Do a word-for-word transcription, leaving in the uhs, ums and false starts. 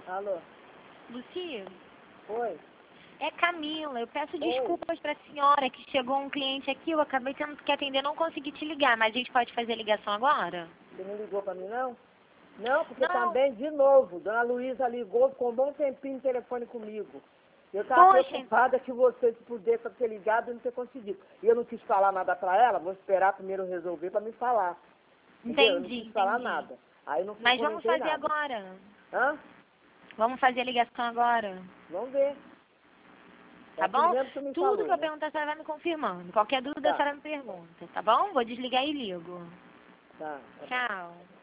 Alô? Luci, Oi? é Camila. Eu peço Oi. desculpas para a senhora que chegou um cliente aqui. Eu acabei tendo que atender, não consegui te ligar. Mas a gente pode fazer a ligação agora? Você não ligou pra mim, não? Não, porque Não. também, de novo, Dona Luísa ligou, ficou um bom tempinho no telefone comigo. Eu estava Poxa, preocupada que você pudesse ter ligado e não ter conseguido. E eu não quis falar nada pra ela, vou esperar primeiro resolver pra me falar. Entendeu? Eu não entendi, quis falar entendi. nada. Aí não Mas vamos comentei fazer nada. agora. Hã? Vamos fazer a ligação agora. Vamos ver. É Tá aquilo bom? mesmo que tu me Tudo falou, que eu né? perguntar, a senhora vai me confirmando. Qualquer dúvida, a Tá, senhora me pergunta. Tá bom? Vou desligar e ligo. tá. tá. Tchau.